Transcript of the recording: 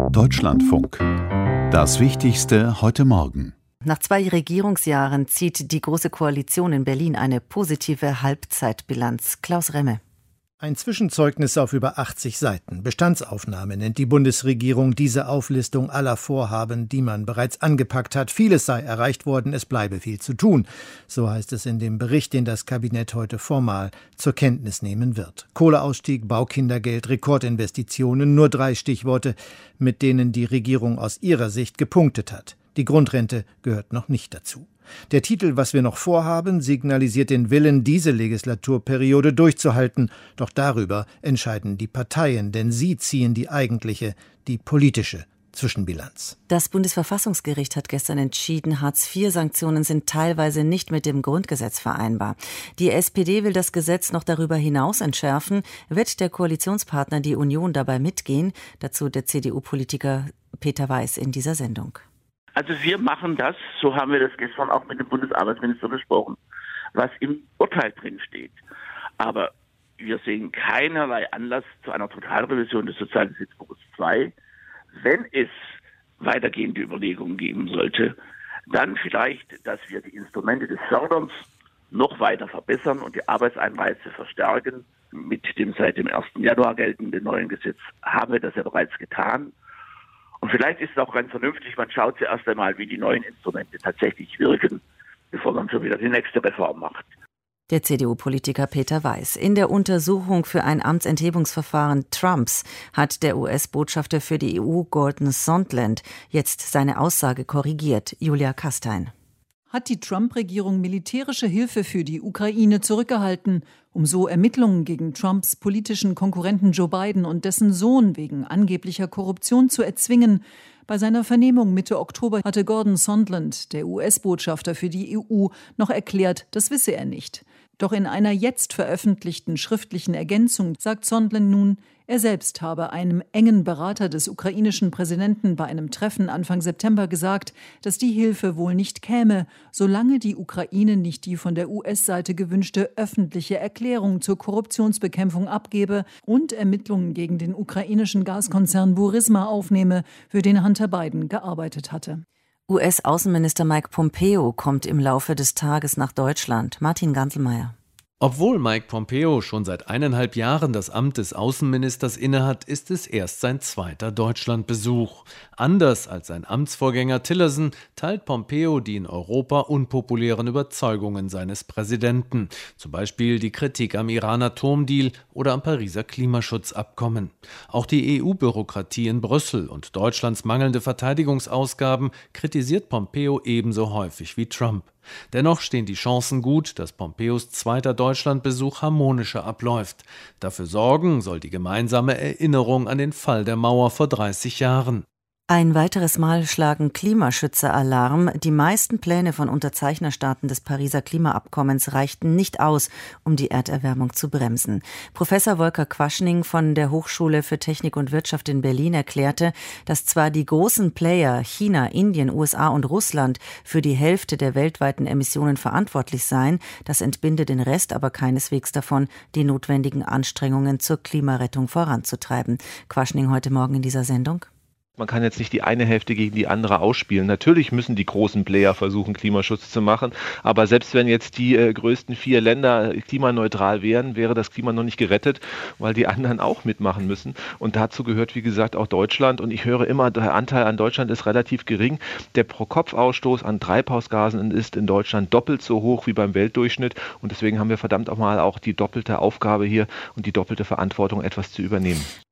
Deutschlandfunk. Das Wichtigste heute Morgen. Nach 2 Regierungsjahren zieht die Große Koalition in Berlin eine positive Halbzeitbilanz. Klaus Remme. Ein Zwischenzeugnis auf über 80 Seiten. Bestandsaufnahme nennt die Bundesregierung diese Auflistung aller Vorhaben, die man bereits angepackt hat. Vieles sei erreicht worden, es bleibe viel zu tun. So heißt es in dem Bericht, den das Kabinett heute formal zur Kenntnis nehmen wird. Kohleausstieg, Baukindergeld, Rekordinvestitionen, nur 3 Stichworte, mit denen die Regierung aus ihrer Sicht gepunktet hat. Die Grundrente gehört noch nicht dazu. Der Titel »Was wir noch vorhaben« signalisiert den Willen, diese Legislaturperiode durchzuhalten. Doch darüber entscheiden die Parteien, denn sie ziehen die eigentliche, die politische Zwischenbilanz. Das Bundesverfassungsgericht hat gestern entschieden, Hartz-IV-Sanktionen sind teilweise nicht mit dem Grundgesetz vereinbar. Die SPD will das Gesetz noch darüber hinaus entschärfen. Wird der Koalitionspartner die Union dabei mitgehen? Dazu der CDU-Politiker Peter Weiß in dieser Sendung. Also wir machen das, so haben wir das gestern auch mit dem Bundesarbeitsminister besprochen, was im Urteil drin steht. Aber wir sehen keinerlei Anlass zu einer Totalrevision des Sozialgesetzbuches 2. Wenn es weitergehende Überlegungen geben sollte, dann vielleicht, dass wir die Instrumente des Förderns noch weiter verbessern und die Arbeitseinreize verstärken. Mit dem seit dem 1. Januar geltenden neuen Gesetz haben wir das ja bereits getan. Und vielleicht ist es auch ganz vernünftig, man schaut zuerst einmal, wie die neuen Instrumente tatsächlich wirken, bevor man schon wieder die nächste Reform macht. Der CDU-Politiker Peter Weiß. In der Untersuchung für ein Amtsenthebungsverfahren Trumps hat der US-Botschafter für die EU Gordon Sondland jetzt seine Aussage korrigiert. Julia Kastein. Hat die Trump-Regierung militärische Hilfe für die Ukraine zurückgehalten, um so Ermittlungen gegen Trumps politischen Konkurrenten Joe Biden und dessen Sohn wegen angeblicher Korruption zu erzwingen? Bei seiner Vernehmung Mitte Oktober hatte Gordon Sondland, der US-Botschafter für die EU, noch erklärt, das wisse er nicht. Doch in einer jetzt veröffentlichten schriftlichen Ergänzung sagt Sondland nun, er selbst habe einem engen Berater des ukrainischen Präsidenten bei einem Treffen Anfang September gesagt, dass die Hilfe wohl nicht käme, solange die Ukraine nicht die von der US-Seite gewünschte öffentliche Erklärung zur Korruptionsbekämpfung abgebe und Ermittlungen gegen den ukrainischen Gaskonzern Burisma aufnehme, für den Hunter Biden gearbeitet hatte. US-Außenminister Mike Pompeo kommt im Laufe des Tages nach Deutschland. Martin Ganselmeier. Obwohl Mike Pompeo schon seit 1,5 Jahren das Amt des Außenministers innehat, ist es erst sein 2. Deutschlandbesuch. Anders als sein Amtsvorgänger Tillerson teilt Pompeo die in Europa unpopulären Überzeugungen seines Präsidenten. Zum Beispiel die Kritik am Iran-Atomdeal oder am Pariser Klimaschutzabkommen. Auch die EU-Bürokratie in Brüssel und Deutschlands mangelnde Verteidigungsausgaben kritisiert Pompeo ebenso häufig wie Trump. Dennoch stehen die Chancen gut, dass Pompeos 2. Deutschlandbesuch harmonischer abläuft. Dafür sorgen soll die gemeinsame Erinnerung an den Fall der Mauer vor 30 Jahren. Ein weiteres Mal schlagen Klimaschützer Alarm. Die meisten Pläne von Unterzeichnerstaaten des Pariser Klimaabkommens reichten nicht aus, um die Erderwärmung zu bremsen. Professor Volker Quaschning von der Hochschule für Technik und Wirtschaft in Berlin erklärte, dass zwar die großen Player China, Indien, USA und Russland für die Hälfte der weltweiten Emissionen verantwortlich seien, das entbinde den Rest aber keineswegs davon, die notwendigen Anstrengungen zur Klimarettung voranzutreiben. Quaschning heute Morgen in dieser Sendung. Man kann jetzt nicht die eine Hälfte gegen die andere ausspielen. Natürlich müssen die großen Player versuchen, Klimaschutz zu machen. Aber selbst wenn jetzt die größten 4 Länder klimaneutral wären, wäre das Klima noch nicht gerettet, weil die anderen auch mitmachen müssen. Und dazu gehört, wie gesagt, auch Deutschland. Und ich höre immer, der Anteil an Deutschland ist relativ gering. Der Pro-Kopf-Ausstoß an Treibhausgasen ist in Deutschland doppelt so hoch wie beim Weltdurchschnitt. Und deswegen haben wir verdammt auch mal auch die doppelte Aufgabe hier und die doppelte Verantwortung, etwas zu übernehmen.